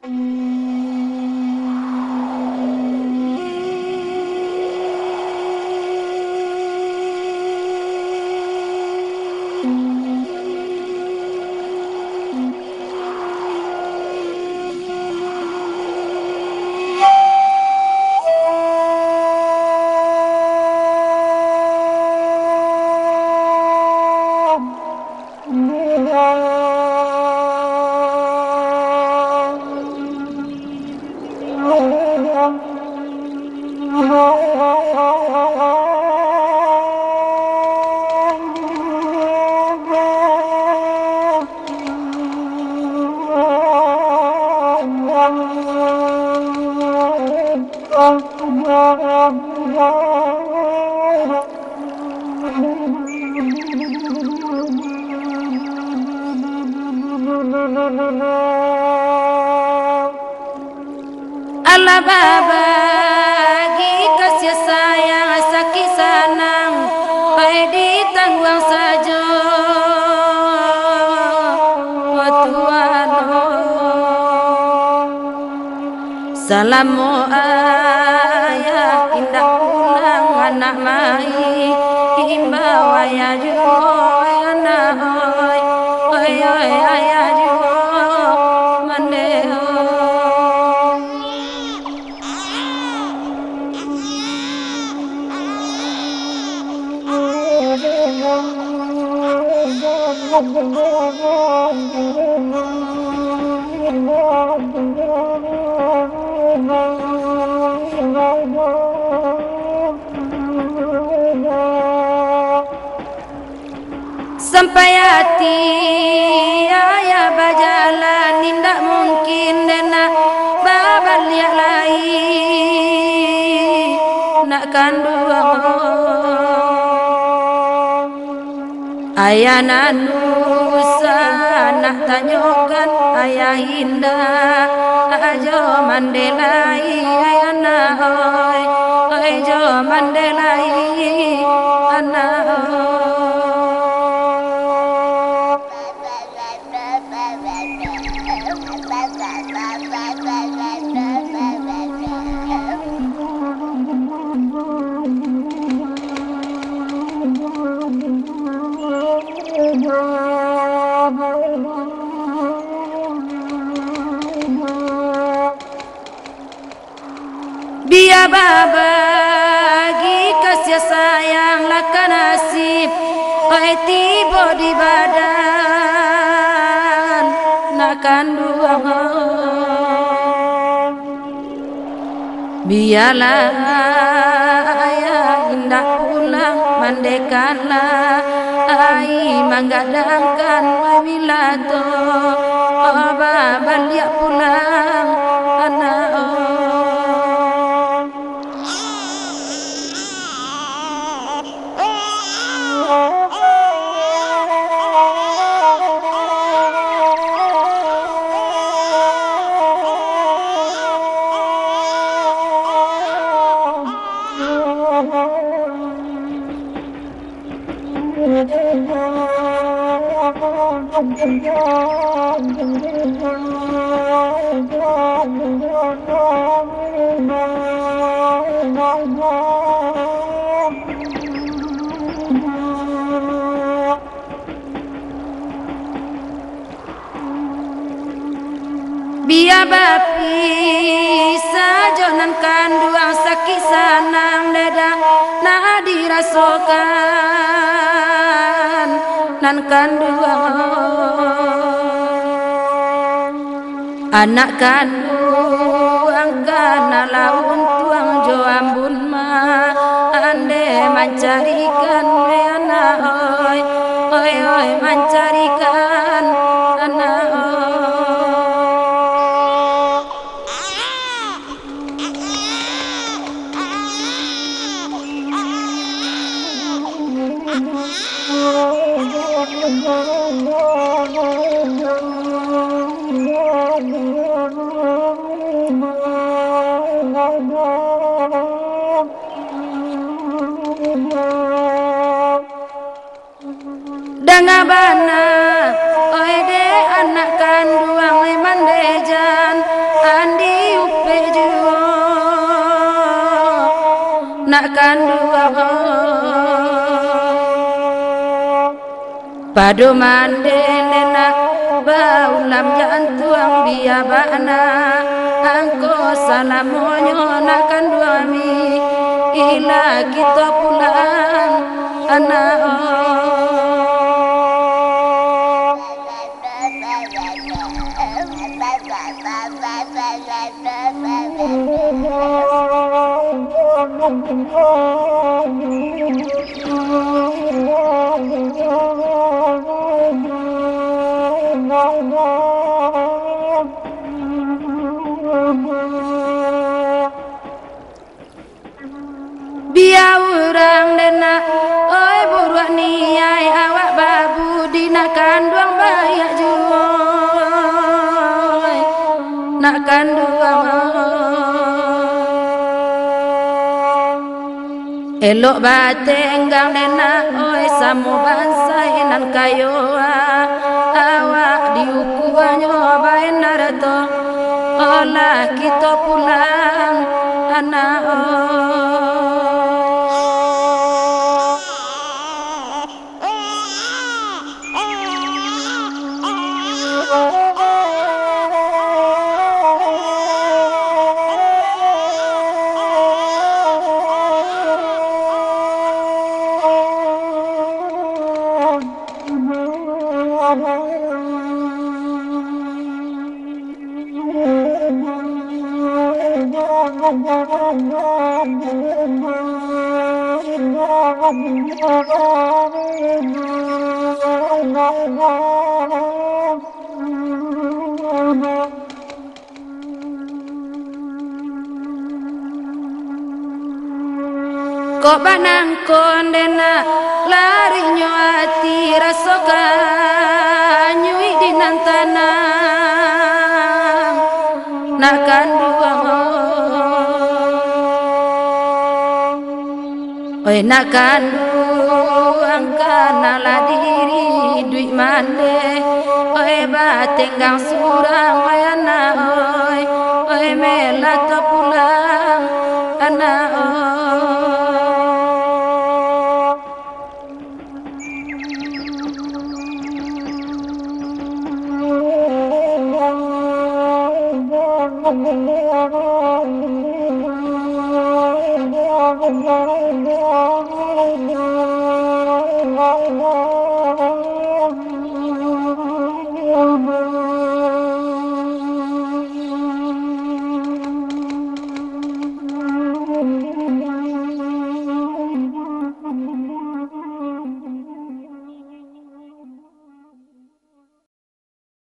Allah babagi kasih sayang sakit sanang baik ditanggung saja Tuhan. Salamu ayah indah pulang anak mai imbawa ya juo anak oi ayah juo mandeho. Sampai hati ayah berjalan tidak mungkin dena babal liat lain nak kandung ayah nanusa nak tanyakan ayah indah ajo mandelai ayah nak oi jo mandelai anak biar babagi kasih sayang laka nasib oi tiba di badan nak kandung biarlah ayah indah pulang mandekanlah ai manggadangkan bila to babal liat pulang anak biar bapi sajonan kandung sakit sanang dedang nak dirasakan nan kandung anak kandung kana laun tuang jo ambun ma ande mencarikan anak oi mencarikan anak dangabana oi de anak kandung mandejan nak kanduang padu mandene nak baulam jantuang biabana angko salamonyo nak kanduami ila kita pulang anak biar orang dena oi buruan niai awak babu dina kanduang bayak juoi nak kanduang elok batenggang dena oi samu bansai nan kayo awak diukuanyo baen narato olah kita pulang anak kok banang kondena lari nyoati rasoka nyui dinantana nak kanduang oi nak kanduang kana la diri duit mande oi batenggang surang oi anak oi melato pulang anak Oh,